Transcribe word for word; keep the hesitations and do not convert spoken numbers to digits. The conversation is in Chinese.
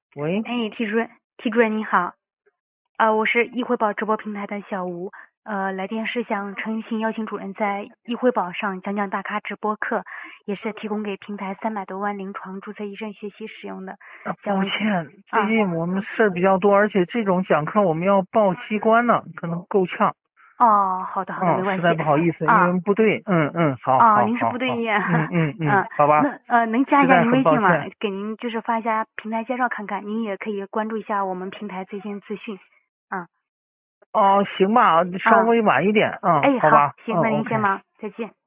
喂， 哎，题主任，题主任你好，呃，我是易汇报直播平台的小吴，呃，来电是想诚心邀请主任在易汇报上讲讲大咖直播课，也是提供给平台三百多万临床注册医生学习使用的。 啊， 想问抱歉，最啊， 近我们事儿比较多，而且这种讲课我们要报机关呢，可能够呛。 哦，好的好的，没嗯， 关系实在不好意思，因啊为部队，嗯嗯，好啊，您是好好好， 部队医院， 嗯嗯嗯， 嗯， 好吧， 那呃能加一下实在您微信吗？ 很抱歉。 给您就是发一下平台介绍看看，您也可以关注一下我们平台最新资讯。啊哦，行吧，稍啊， 微晚一点，嗯， 哎，好， 好吧，嗯行，那您 ，OK。 先忙，再见。